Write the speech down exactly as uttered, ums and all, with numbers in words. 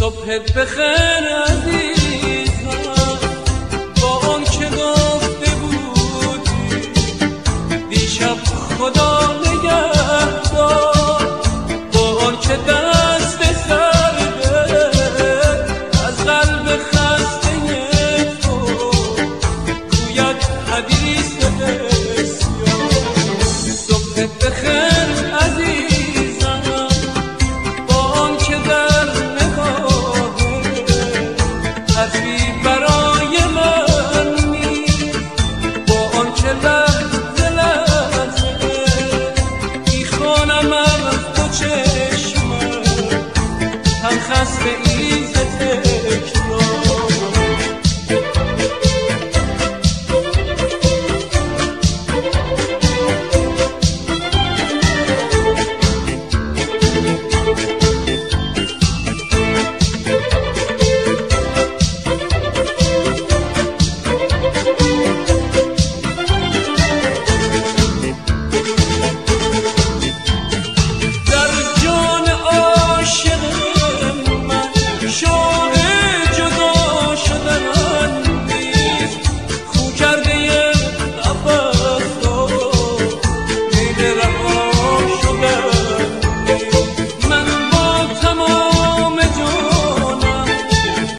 صبحت بخیر عزیزم، با آن که گفته بودی دیشب خدا نگهدار، با آن که دست سرده از قلب خسته تو گوید حدیث بسیار. صبحت بخیر عزیزم، با آن که در عطری برای من نیست، با آن که لحظه لحظه میخوانم از دو چشمم، هم خسته ای